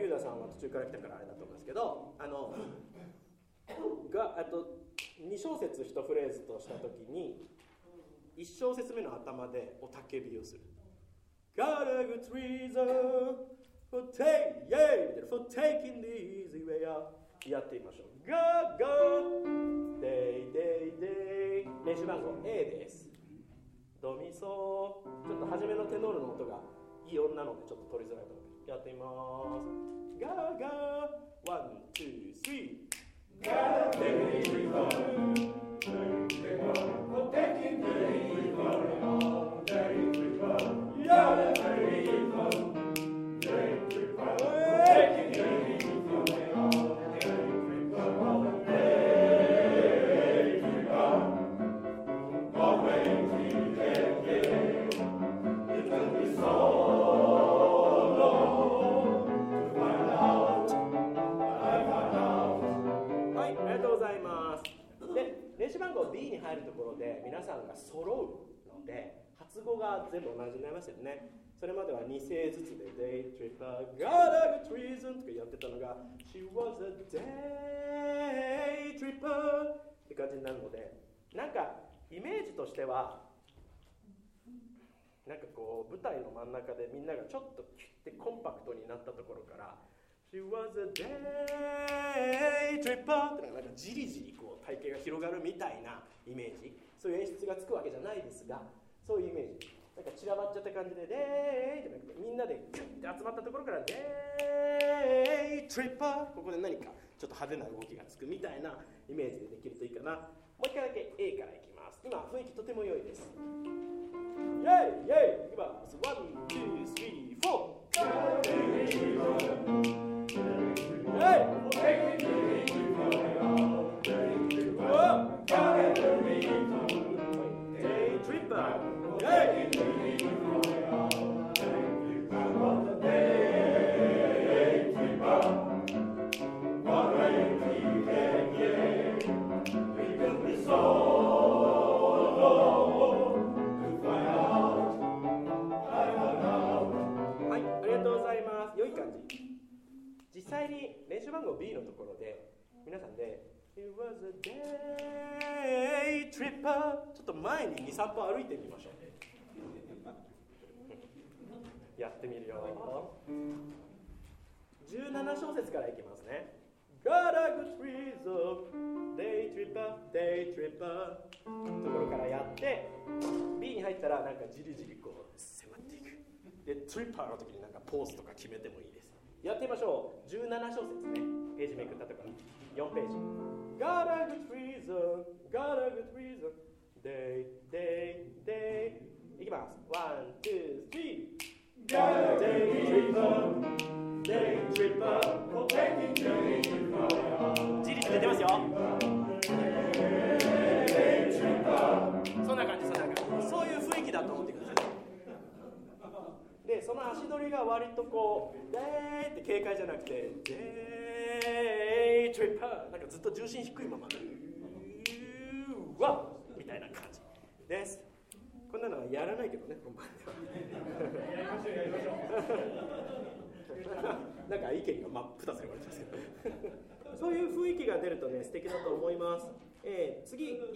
荻浦さんは途中から来たからあれだと思うんですけど、あと2小節1フレーズとしたときに1小節目の頭でおたけびをする。 Got a good reason for taking the easy way out。 やってみましょう。 Go go day day day。 練習番号 A です。ドミソ。ちょっと初めのテノールの音がいい音なのでちょっと取りづらいと思うけどやってみます。 Go go 1 2 3。 Got a day reason for taking the easy way out。 Got a day reason taking the easy way out。 練習番号 B に入るところで皆さんが揃うので発語が全部同じになりますよね。それまでは2声ずつで Day tripper got a good reason とかやってたのが She was a day tripper って感じになるので、なんかイメージとしてはなんかこう舞台の真ん中でみんながちょっとキュッてコンパクトになったところから She was a day tripper ってなんかじりじりこう体型が広がるみたいなイメージ、そういう演出がつくわけじゃないですが、そういうイメージ、なんか散らばっちゃった感じでデーイじゃなくてみんなでキュッて集まったところからデートリッパー、ここで何かちょっと派手な動きがつくみたいなイメージでできるといいかな。もう一回だけ A からいきます。今雰囲気とても良いです。イェイイェイいきます。ワン、ツー、スリー、フォー。実際に練習番号 B のところで皆さんで It was a day tripper ちょっと前に 2,3 歩歩いてみましょう。やってみるよ。17小節からいきますね。 Got a good reason day tripper day tripper ところからやって B に入ったらなんかじりじりこう迫っていく。でトリッパーの時になんかポーズとか決めてもいいです。やってみましょう。17小節ね。ページめくったところ4ページ。 Got a good reason Got a good reason Day day day いきます。 1 2 3 Got a day reason Day tripper for taking day tripper じりじり出てますよ。そんな感じ、そんな感じ。そういう雰囲気だと思ってください。で、その足取りが割とこう、デーって軽快じゃなくて、デートリッパー、なんかずっと重心低いまま、うわっみたいな感じです。こんなのはやらないけどね、本番では。やりましょう、やりましょう。なんか意見が真っ二つに割れてますけど。そういう雰囲気が出るとね、素敵だと思います。次。